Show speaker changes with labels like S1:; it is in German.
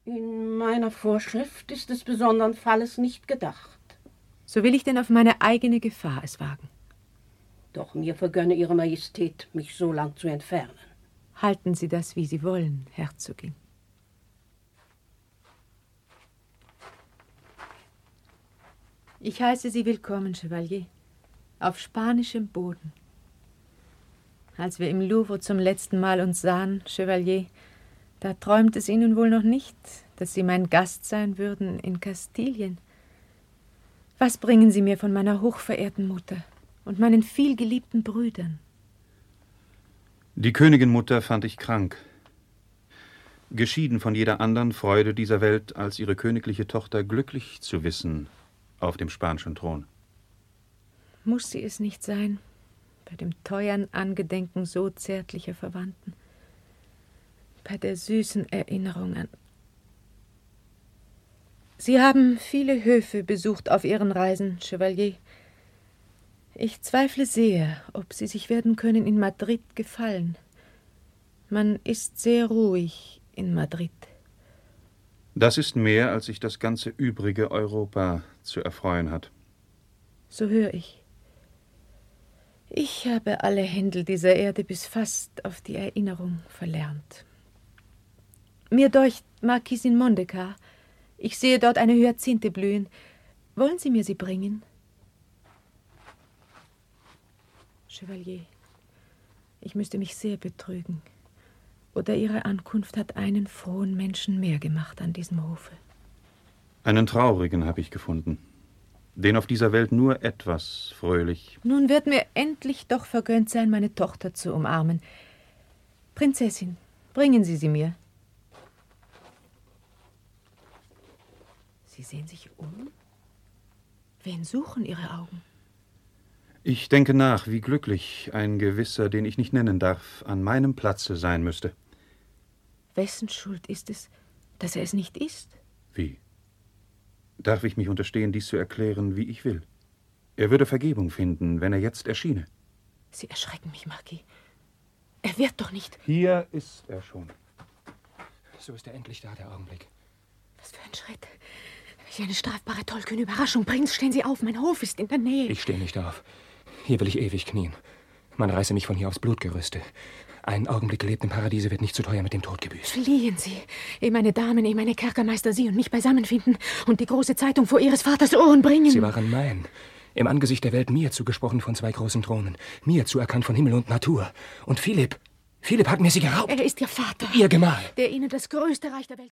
S1: In meiner Vorschrift ist des besonderen Falles nicht gedacht.
S2: So will ich denn auf meine eigene Gefahr es wagen.
S1: Doch mir vergönne Ihre Majestät, mich so lang zu entfernen.
S2: Halten Sie das, wie Sie wollen, Herzogin. Ich heiße Sie willkommen, Chevalier, auf spanischem Boden. Als wir im Louvre zum letzten Mal uns sahen, Chevalier, da träumt es Ihnen wohl noch nicht, dass Sie mein Gast sein würden in Kastilien. Was bringen Sie mir von meiner hochverehrten Mutter und meinen vielgeliebten Brüdern?
S3: Die Königinmutter fand ich krank. Geschieden von jeder anderen Freude dieser Welt, als ihre königliche Tochter glücklich zu wissen auf dem spanischen Thron.
S2: Muss sie es nicht sein, bei dem teuern Angedenken so zärtlicher Verwandten, bei der süßen Erinnerung an... Sie haben viele Höfe besucht auf Ihren Reisen, Chevalier. Ich zweifle sehr, ob Sie sich werden können in Madrid gefallen. Man ist sehr ruhig in Madrid.
S3: Das ist mehr, als sich das ganze übrige Europa zu erfreuen hat.
S2: So höre ich. Ich habe alle Händel dieser Erde bis fast auf die Erinnerung verlernt. Mir deucht Marquisin Mondekar. Ich sehe dort eine Hyazinthe blühen. Wollen Sie mir sie bringen? Chevalier, ich müsste mich sehr betrügen. Oder Ihre Ankunft hat einen frohen Menschen mehr gemacht an diesem Hofe.
S3: Einen traurigen habe ich gefunden, den auf dieser Welt nur etwas fröhlich...
S2: Nun wird mir endlich doch vergönnt sein, meine Tochter zu umarmen. Prinzessin, bringen Sie sie mir. Sie sehen sich um? Wen suchen Ihre Augen?
S3: Ich denke nach, wie glücklich ein gewisser, den ich nicht nennen darf, an meinem Platze sein müsste.
S2: Wessen Schuld ist es, dass er es nicht ist?
S3: Wie? Darf ich mich unterstehen, dies zu erklären, wie ich will? Er würde Vergebung finden, wenn er jetzt erschiene.
S2: Sie erschrecken mich, Marquis. Er wird doch nicht...
S3: Hier ist er schon.
S4: So ist er endlich da, der Augenblick.
S2: Was für ein Schritt. Welch eine strafbare, tollkühne Überraschung. Prinz, stehen Sie auf, mein Hof ist in der Nähe.
S4: Ich stehe nicht auf. Hier will ich ewig knien. Man reiße mich von hier aufs Blutgerüste. Ein Augenblick gelebt im Paradiese wird nicht zu teuer mit dem Tod gebüßt.
S2: Fliehen Sie, ehe meine Damen, ehe meine Kerkermeister Sie und mich beisammenfinden und die große Zeitung vor Ihres Vaters Ohren bringen.
S4: Sie waren mein. Im Angesicht der Welt mir zugesprochen von 2 großen Thronen. Mir zuerkannt von Himmel und Natur. Und Philipp hat mir sie geraubt.
S2: Er ist Ihr Vater.
S4: Ihr Gemahl.
S2: Der Ihnen das größte Reich der Welt...